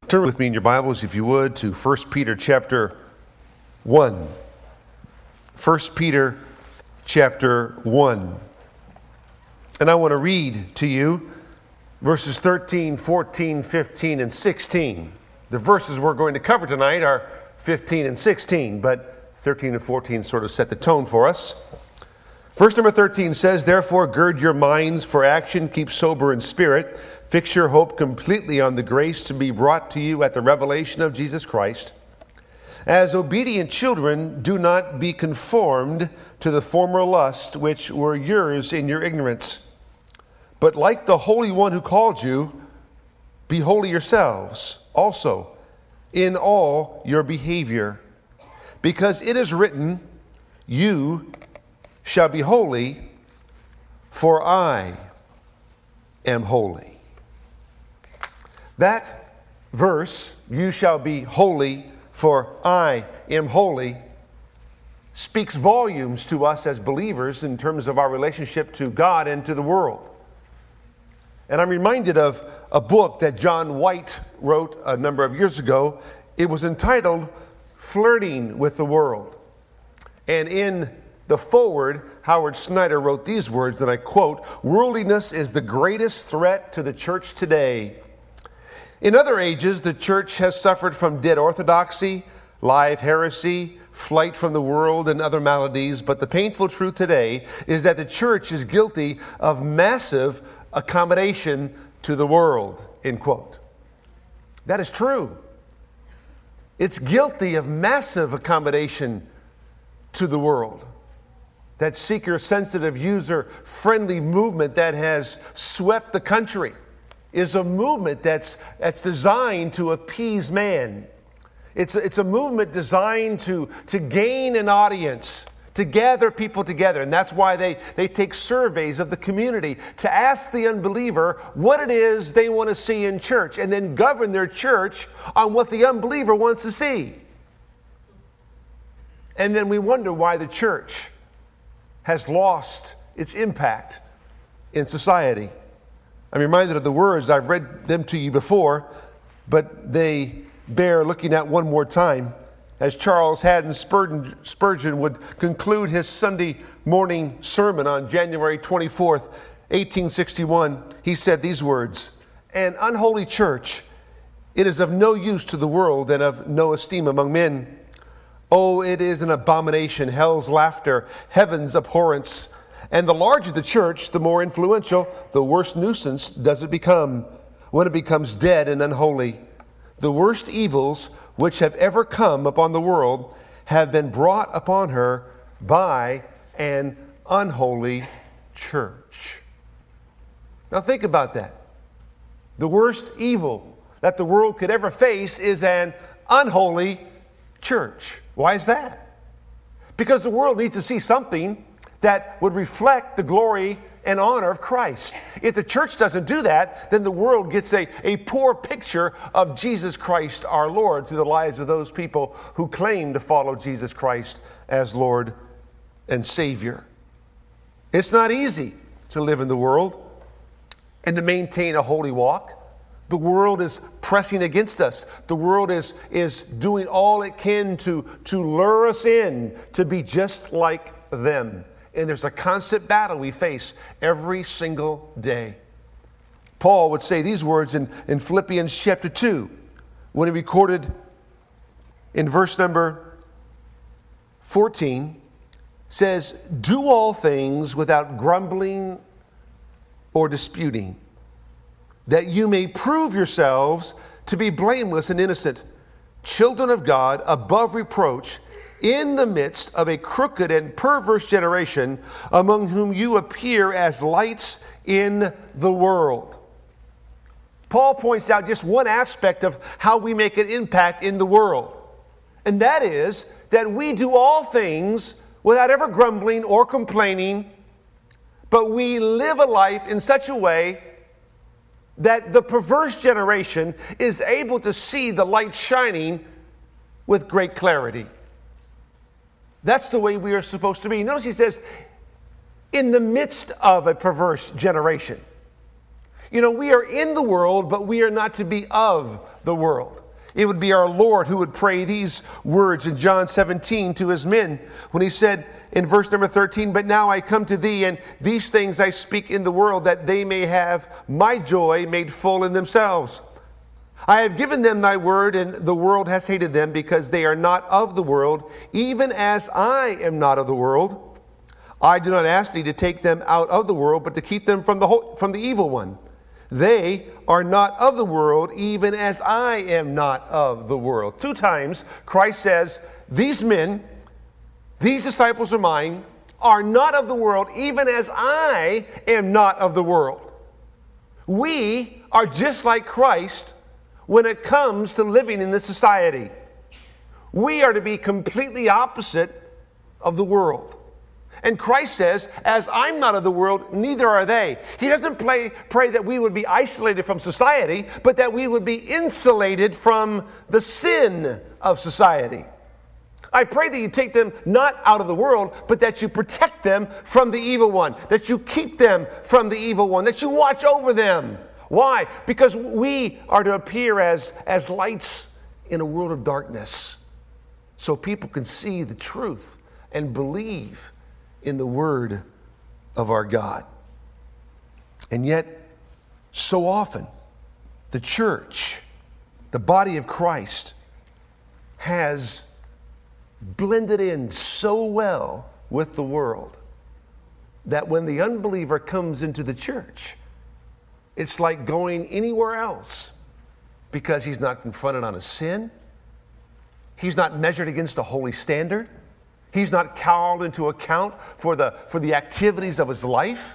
Turn with me in your Bibles, if you would, to 1 Peter chapter 1. 1 Peter chapter 1. And I want to read to you verses 13, 14, 15, and 16. The verses we're going to cover tonight are 15 and 16, but 13 and 14 sort of set the tone for us. Verse number 13 says, "Therefore gird your minds for action, keep sober in spirit, fix your hope completely on the grace to be brought to you at the revelation of Jesus Christ. As obedient children, do not be conformed to the former lusts which were yours in your ignorance. But like the Holy One who called you, be holy yourselves also in all your behavior. Because it is written, you shall be holy, for I am holy." That verse, "you shall be holy, for I am holy," speaks volumes to us as believers in terms of our relationship to God and to the world. And I'm reminded of a book that John White wrote a number of years ago. It was entitled "Flirting with the World." And in the foreword, Howard Snyder wrote these words, and I quote, "Worldliness is the greatest threat to the church today. In other ages, the church has suffered from dead orthodoxy, live heresy, flight from the world, and other maladies, but the painful truth today is that the church is guilty of massive accommodation to the world," end quote. That is true. It's guilty of massive accommodation to the world. That seeker-sensitive, user-friendly movement that has swept the country is a movement that's designed to appease man. It's a movement designed to gain an audience, to gather people together. And that's why they take surveys of the community to ask the unbeliever what it is they want to see in church, and then govern their church on what the unbeliever wants to see. And then we wonder why the church has lost its impact in society. I'm reminded of the words, I've read them to you before, but they bear looking at one more time. As Charles Haddon Spurgeon would conclude his Sunday morning sermon on January 24th, 1861, he said these words, "An unholy church, it is of no use to the world and of no esteem among men. Oh, it is an abomination, hell's laughter, heaven's abhorrence. And the larger the church, the more influential, the worse nuisance does it become when it becomes dead and unholy. The worst evils which have ever come upon the world have been brought upon her by an unholy church." Now think about that. The worst evil that the world could ever face is an unholy church. Why is that? Because the world needs to see something that would reflect the glory and honor of Christ. If the church doesn't do that, then the world gets a poor picture of Jesus Christ our Lord through the lives of those people who claim to follow Jesus Christ as Lord and Savior. It's not easy to live in the world and to maintain a holy walk. The world is pressing against us. The world is doing all it can to lure us in to be just like them. And there's a constant battle we face every single day. Paul would say these words in Philippians chapter 2, when he recorded in verse number 14, says, "Do all things without grumbling or disputing, that you may prove yourselves to be blameless and innocent, children of God above reproach, in the midst of a crooked and perverse generation, among whom you appear as lights in the world." Paul points out just one aspect of how we make an impact in the world. And that is that we do all things without ever grumbling or complaining, but we live a life in such a way that the perverse generation is able to see the light shining with great clarity. That's the way we are supposed to be. Notice he says, in the midst of a perverse generation. You know, we are in the world, but we are not to be of the world. It would be our Lord who would pray these words in John 17 to his men when he said in verse number 13, "But now I come to thee, and these things I speak in the world, that they may have my joy made full in themselves. I have given them thy word, and the world has hated them, because they are not of the world, even as I am not of the world. I do not ask thee to take them out of the world, but to keep them from the evil one. They are not of the world, even as I am not of the world." 2 times Christ says, these men, these disciples of mine, are not of the world, even as I am not of the world. We are just like Christ when it comes to living in this society. We are to be completely opposite of the world. And Christ says, as I'm not of the world, neither are they. He doesn't pray that we would be isolated from society, but that we would be insulated from the sin of society. I pray that you take them not out of the world, but that you protect them from the evil one, that you keep them from the evil one, that you watch over them. Why? Because we are to appear as lights in a world of darkness, so people can see the truth and believe in the word of our God. And yet, so often, the church, the body of Christ, has blended in so well with the world that when the unbeliever comes into the church, it's like going anywhere else, because he's not confronted on his sin. He's not measured against a holy standard. He's not called into account for the activities of his life.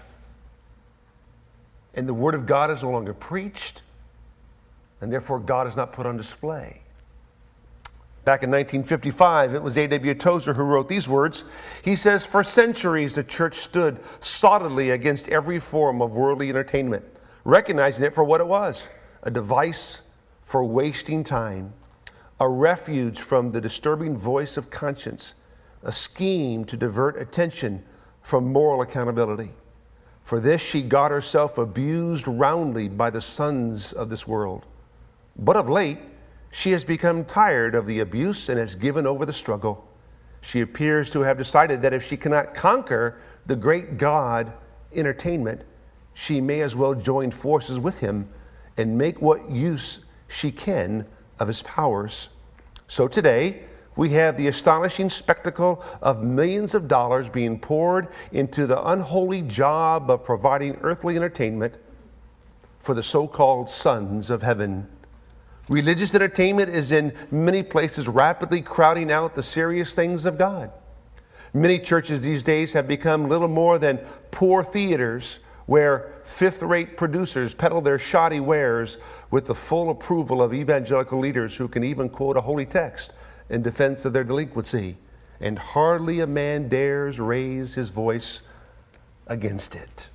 And the word of God is no longer preached, and therefore God is not put on display. Back in 1955, it was A.W. Tozer who wrote these words. He says, "For centuries the church stood solidly against every form of worldly entertainment, recognizing it for what it was, a device for wasting time, a refuge from the disturbing voice of conscience, a scheme to divert attention from moral accountability. For this she got herself abused roundly by the sons of this world. But of late, she has become tired of the abuse and has given over the struggle. She appears to have decided that if she cannot conquer the great god, entertainment, she may as well join forces with him and make what use she can of his powers. So today, we have the astonishing spectacle of millions of dollars being poured into the unholy job of providing earthly entertainment for the so-called sons of heaven. Religious entertainment is in many places rapidly crowding out the serious things of God. Many churches these days have become little more than poor theaters where fifth-rate producers peddle their shoddy wares with the full approval of evangelical leaders who can even quote a holy text in defense of their delinquency, and hardly a man dares raise his voice against it."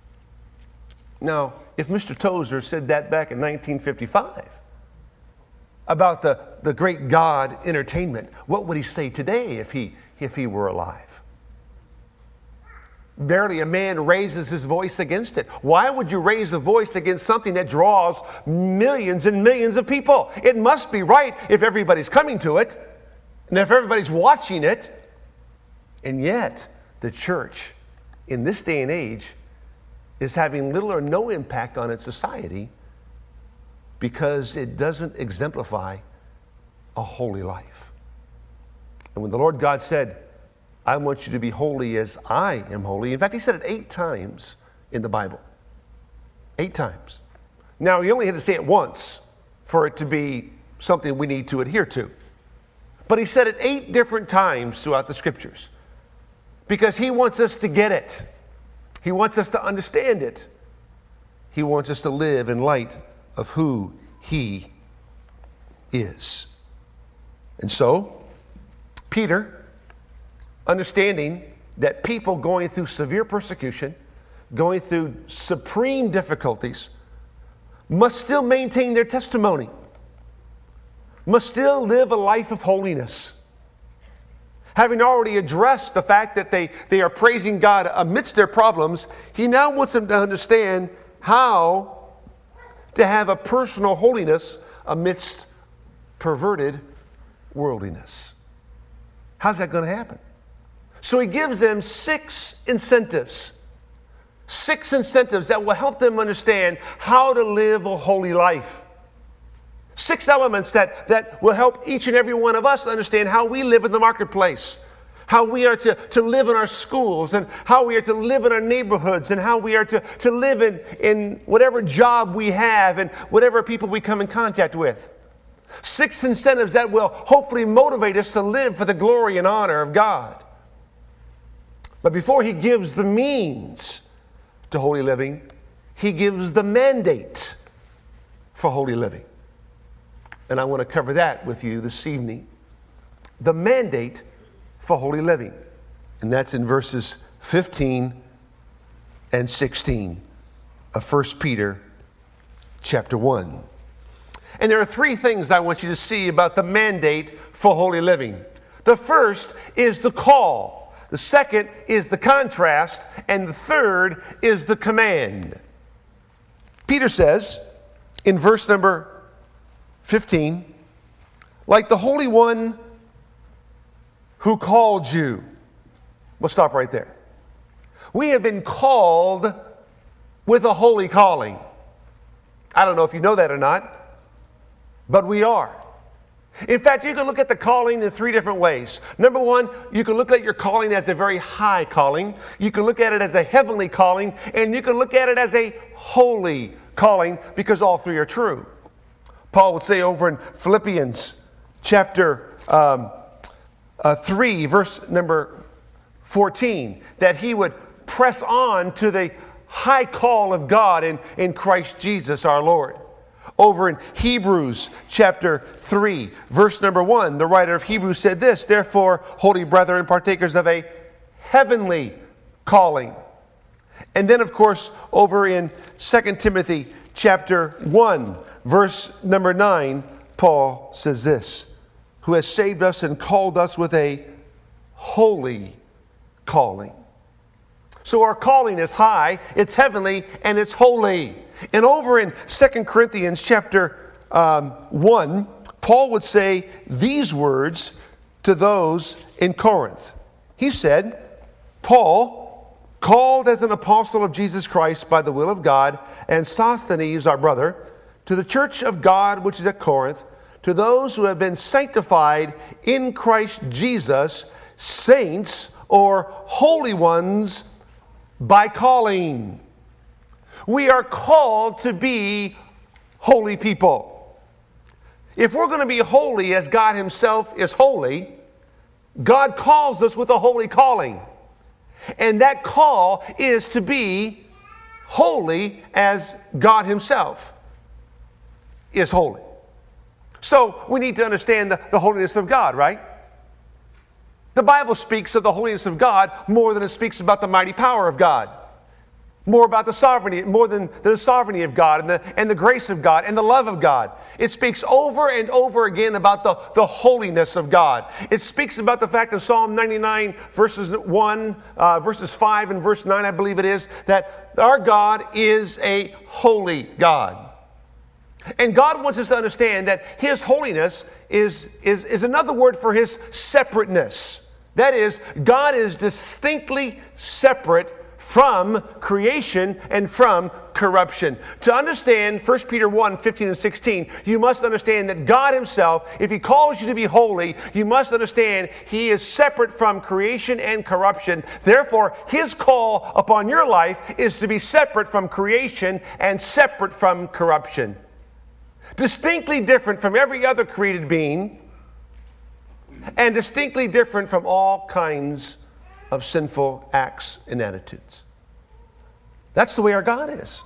Now, if Mr. Tozer said that back in 1955 about the great God entertainment, what would he say today if he were alive? Barely a man raises his voice against it. Why would you raise a voice against something that draws millions and millions of people? It must be right if everybody's coming to it and if everybody's watching it. And yet, the church in this day and age is having little or no impact on its society because it doesn't exemplify a holy life. And when the Lord God said, "I want you to be holy as I am holy," in fact, he said it 8 times in the Bible. 8 times. Now, he only had to say it once for it to be something we need to adhere to. But he said it 8 different times throughout the scriptures because he wants us to get it. He wants us to understand it. He wants us to live in light of who he is. And so, Peter, understanding that people going through severe persecution, going through supreme difficulties, must still maintain their testimony, must still live a life of holiness. Having already addressed the fact that they are praising God amidst their problems, he now wants them to understand how to have a personal holiness amidst perverted worldliness. How's that going to happen? So he gives them 6 incentives. 6 incentives that will help them understand how to live a holy life. 6 elements that will help each and every one of us understand how we live in the marketplace, how we are to live in our schools, and how we are to live in our neighborhoods, and how we are to live in whatever job we have and whatever people we come in contact with. 6 incentives that will hopefully motivate us to live for the glory and honor of God. But before he gives the means to holy living, he gives the mandate for holy living. And I want to cover that with you this evening. The mandate for holy living. And that's in verses 15 and 16 of 1 Peter chapter 1. And there are 3 things I want you to see about the mandate for holy living. The first is the call. The second is the contrast. And the third is the command. Peter says in verse number 15, like the Holy One who called you. We'll stop right there. We have been called with a holy calling. I don't know if you know that or not, but we are. In fact, you can look at the calling in 3 different ways. Number 1, you can look at your calling as a very high calling. You can look at it as a heavenly calling, and you can look at it as a holy calling, because all 3 are true. Paul would say over in Philippians chapter 3, verse number 14, that he would press on to the high call of God in Christ Jesus our Lord. Over in Hebrews chapter 3, verse number 1, the writer of Hebrews said this, therefore, holy brethren, partakers of a heavenly calling. And then, of course, over in 2 Timothy chapter 1, verse number 9, Paul says this, who has saved us and called us with a holy calling. So our calling is high, it's heavenly, and it's holy. And over in 2 Corinthians chapter 1, Paul would say these words to those in Corinth. He said, Paul, called as an apostle of Jesus Christ by the will of God, and Sosthenes, our brother, to the church of God which is at Corinth, to those who have been sanctified in Christ Jesus, saints or holy ones by calling. We are called to be holy people. If we're going to be holy as God himself is holy, God calls us with a holy calling. And that call is to be holy as God himself is holy. So we need to understand the holiness of God, right? The Bible speaks of the holiness of God more than it speaks about the mighty power of God. More about the sovereignty, more than the sovereignty of God and the grace of God and the love of God. It speaks over and over again about the holiness of God. It speaks about the fact in Psalm 99, verses 5 and verse 9, I believe it is, that our God is a holy God. And God wants us to understand that his holiness is another word for his separateness. That is, God is distinctly separate from creation and from corruption. To understand 1 Peter 1, 15 and 16, you must understand that God himself, if he calls you to be holy, you must understand he is separate from creation and corruption. Therefore, his call upon your life is to be separate from creation and separate from corruption. Distinctly different from every other created being, and distinctly different from all kinds of sinful acts and attitudes. That's the way our God is.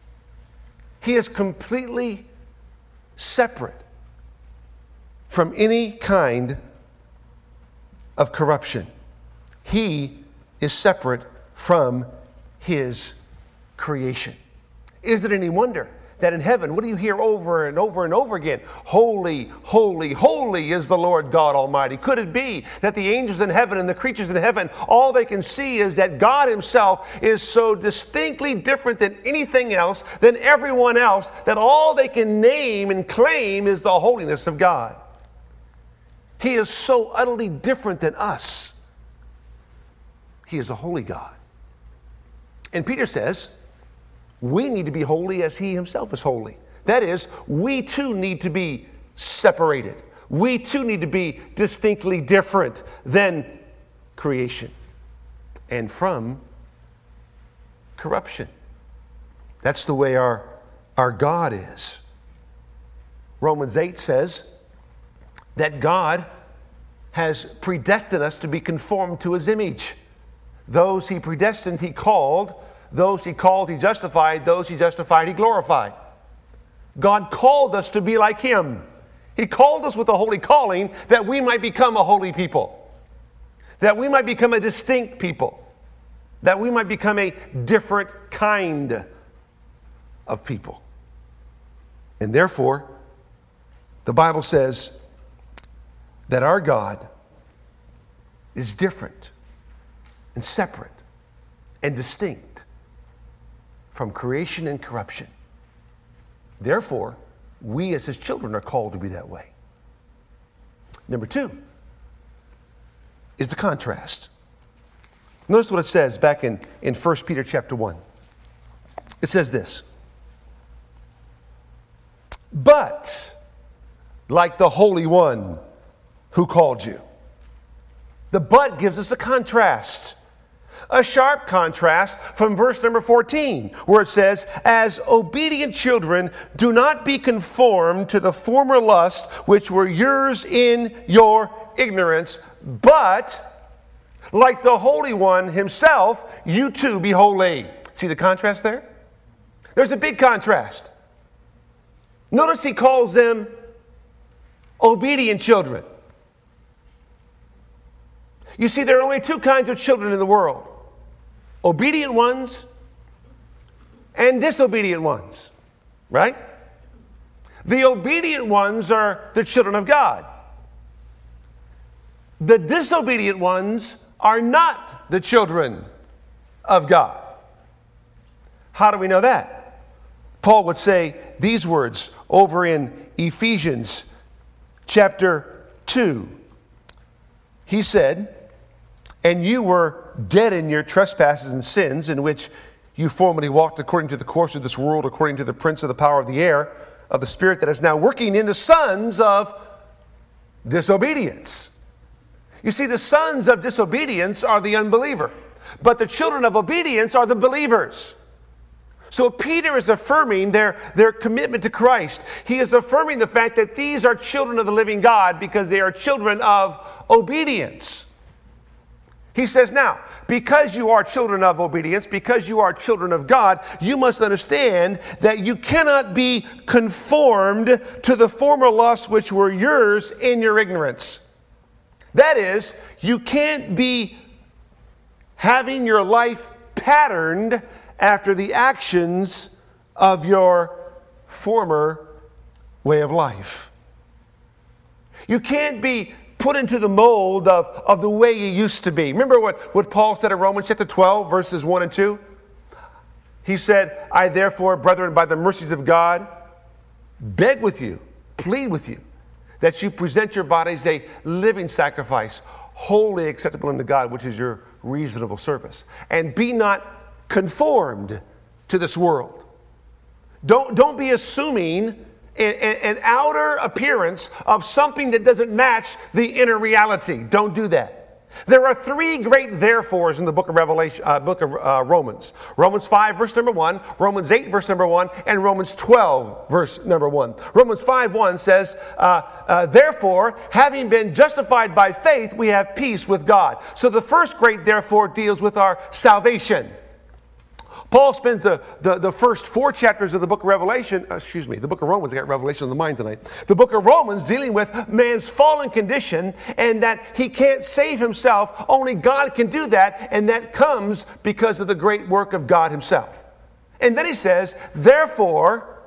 He is completely separate from any kind of corruption. He is separate from his creation. Is it any wonder that in heaven, what do you hear over and over and over again? Holy, holy, holy is the Lord God Almighty. Could it be that the angels in heaven and the creatures in heaven, all they can see is that God himself is so distinctly different than anything else, than everyone else, that all they can name and claim is the holiness of God? He is so utterly different than us. He is a holy God. And Peter says, we need to be holy as he himself is holy. That is, we too need to be separated. We too need to be distinctly different than creation and from corruption. That's the way our God is. Romans 8 says that God has predestined us to be conformed to his image. Those he predestined, he called. Those he called, he justified. Those he justified, he glorified. God called us to be like him. He called us with a holy calling that we might become a holy people, that we might become a distinct people, that we might become a different kind of people. And therefore, the Bible says that our God is different and separate and distinct from creation and corruption. Therefore, we as his children are called to be that way. Number 2 is the contrast. Notice what it says back in 1 Peter chapter 1. It says this: but like the Holy One who called you. The but gives us a contrast. A sharp contrast from verse number 14, where it says, as obedient children, do not be conformed to the former lusts which were yours in your ignorance, but like the Holy One himself, you too be holy. See the contrast there? There's a big contrast. Notice he calls them obedient children. You see, there are only 2 kinds of children in the world: obedient ones and disobedient ones, right? The obedient ones are the children of God. The disobedient ones are not the children of God. How do we know that? Paul would say these words over in Ephesians chapter 2. He said, and you were dead in your trespasses and sins, in which you formerly walked according to the course of this world, according to the prince of the power of the air, of the spirit that is now working in the sons of disobedience. You see, the sons of disobedience are the unbeliever, but the children of obedience are the believers. So Peter is affirming their commitment to Christ. He is affirming the fact that these are children of the living God because they are children of obedience. He says, now, because you are children of obedience, because you are children of God, you must understand that you cannot be conformed to the former lusts which were yours in your ignorance. That is, you can't be having your life patterned after the actions of your former way of life. You can't be put into the mold of the way you used to be. Remember what Paul said in Romans chapter 12, verses 1 and 2? He said, I therefore, brethren, by the mercies of God, beg with you, plead with you, that you present your bodies a living sacrifice, wholly acceptable unto God, which is your reasonable service. And be not conformed to this world. Don't be assuming an outer appearance of something that doesn't match the inner reality. Don't do that. There are 3 great therefores in the book of Romans. Romans 5, verse number 1, Romans 8, verse number 1, and Romans 12, verse number 1. Romans 5:1 says, therefore, having been justified by faith, we have peace with God. So the first great therefore deals with our salvation. Paul spends the first 4 chapters of the book of Revelation, the book of Romans, I got Revelation on the mind tonight. The book of Romans dealing with man's fallen condition and that he can't save himself. Only God can do that, and that comes because of the great work of God himself. And then he says, therefore,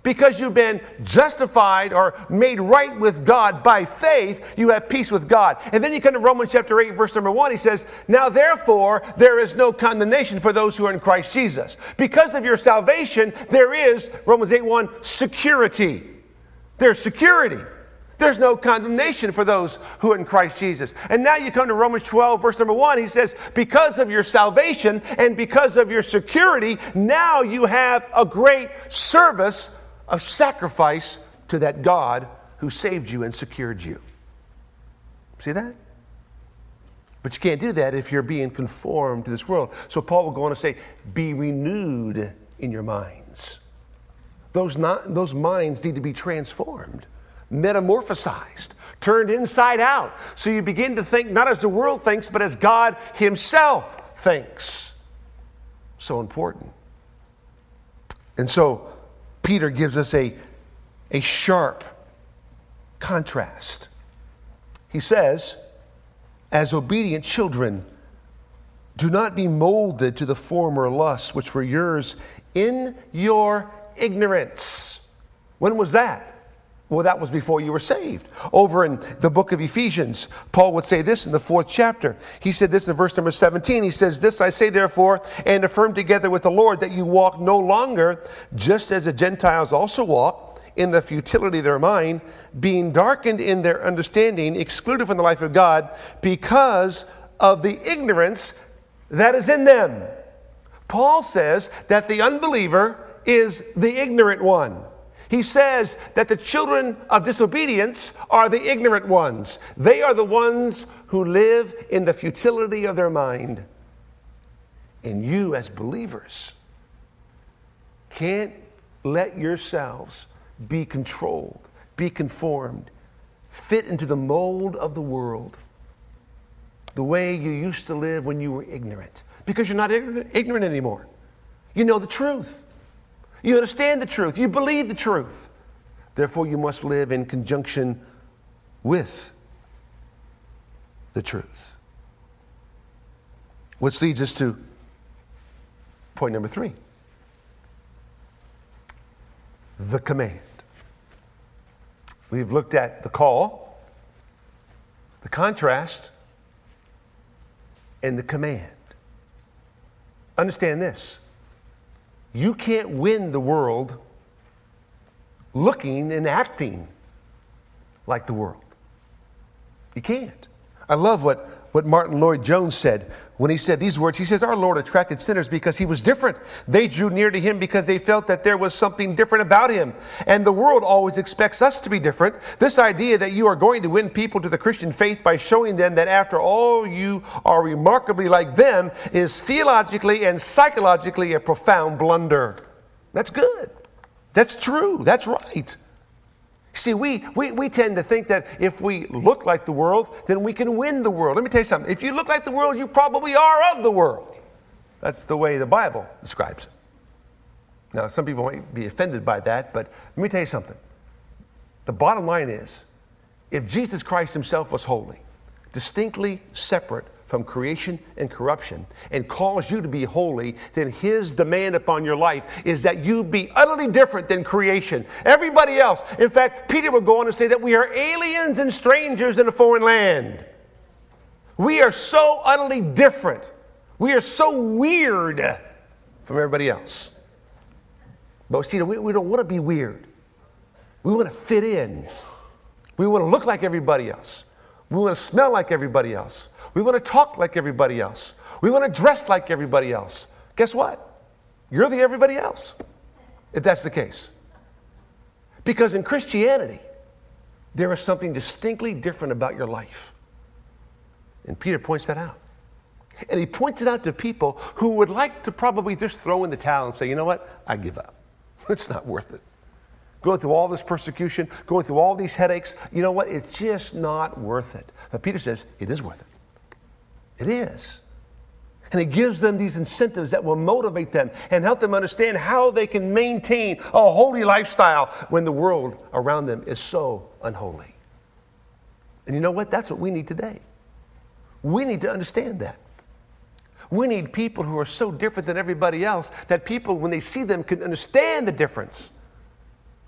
Because you've been justified or made right with God by faith, you have peace with God. And then you come to Romans chapter 8, verse number 1. He says, now therefore, there is no condemnation for those who are in Christ Jesus. Because of your salvation, there is, Romans 8:1, security. There's security. There's no condemnation for those who are in Christ Jesus. And now you come to Romans 12, verse number 1. He says, because of your salvation and because of your security, now you have a great service of sacrifice to that God who saved you and secured you. See that? But you can't do that if you're being conformed to this world. So Paul will go on to say, be renewed in your minds. Those minds need to be transformed, metamorphosized, turned inside out. So you begin to think not as the world thinks, but as God himself thinks. So important. And so Peter gives us a sharp contrast. He says, as obedient children, do not be molded to the former lusts which were yours in your ignorance. When was that? Well, that was before you were saved. Over in the book of Ephesians, Paul would say this in the 4th chapter. He said this in verse number 17. He says, this I say therefore, and affirm together with the Lord, that you walk no longer just as the Gentiles also walk, in the futility of their mind, being darkened in their understanding, excluded from the life of God, because of the ignorance that is in them. Paul says that the unbeliever is the ignorant one. He says that the children of disobedience are the ignorant ones. They are the ones who live in the futility of their mind. And you as believers can't let yourselves be controlled, be conformed, fit into the mold of the world, the way you used to live when you were ignorant. Because you're not ignorant anymore. You know the truth. You understand the truth. You believe the truth. Therefore, you must live in conjunction with the truth. Which leads us to point number 3. The command. We've looked at the call, the contrast, and the command. Understand this. You can't win the world looking and acting like the world. You can't. I love what Martin Lloyd-Jones said when he said these words. He says, our Lord attracted sinners because he was different. They drew near to him because they felt that there was something different about him. And the world always expects us to be different. This idea that you are going to win people to the Christian faith by showing them that after all you are remarkably like them is theologically and psychologically a profound blunder. That's good. That's true. That's right. See, we tend to think that if we look like the world, then we can win the world. Let me tell you something. If you look like the world, you probably are of the world. That's the way the Bible describes it. Now, some people might be offended by that, but let me tell you something. The bottom line is, if Jesus Christ himself was holy, distinctly separate from creation and corruption, and calls you to be holy, then his demand upon your life is that you be utterly different than creation. Everybody else. In fact, Peter will go on to say that we are aliens and strangers in a foreign land. We are so utterly different. We are so weird from everybody else. But see, we don't want to be weird. We want to fit in. We want to look like everybody else. We want to smell like everybody else. We want to talk like everybody else. We want to dress like everybody else. Guess what? You're the everybody else, if that's the case. Because in Christianity, there is something distinctly different about your life. And Peter points that out. And he points it out to people who would like to probably just throw in the towel and say, you know what? I give up. It's not worth it. Going through all this persecution, going through all these headaches, you know what? It's just not worth it. But Peter says, it is worth it. It is. And he gives them these incentives that will motivate them and help them understand how they can maintain a holy lifestyle when the world around them is so unholy. And you know what? That's what we need today. We need to understand that. We need people who are so different than everybody else that people, when they see them, can understand the difference.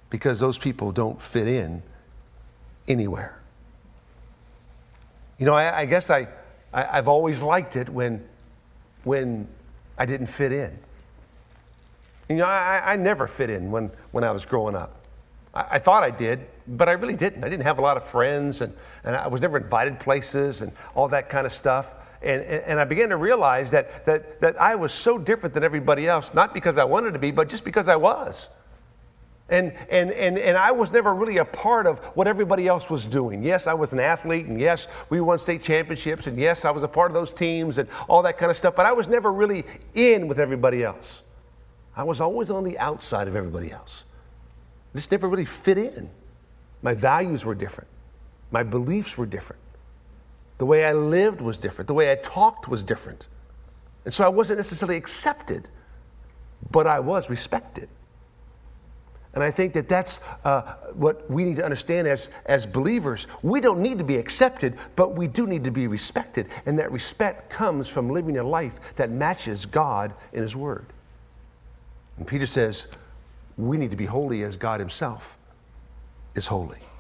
because those people don't fit in anywhere. You know, I guess I've always liked it when I didn't fit in. You know, I never fit in when I was growing up. I thought I did, but I really didn't. I didn't have a lot of friends, and I was never invited places and all that kind of stuff. And I began to realize that I was so different than everybody else, not because I wanted to be, but just because I was. And I was never really a part of what everybody else was doing. Yes, I was an athlete, and yes, we won state championships, and yes, I was a part of those teams and all that kind of stuff, but I was never really in with everybody else. I was always on the outside of everybody else. I just never really fit in. My values were different. My beliefs were different. The way I lived was different. The way I talked was different. And so I wasn't necessarily accepted, but I was respected. And I think that's what we need to understand as believers. We don't need to be accepted, but we do need to be respected. And that respect comes from living a life that matches God in His Word. And Peter says, we need to be holy as God Himself is holy.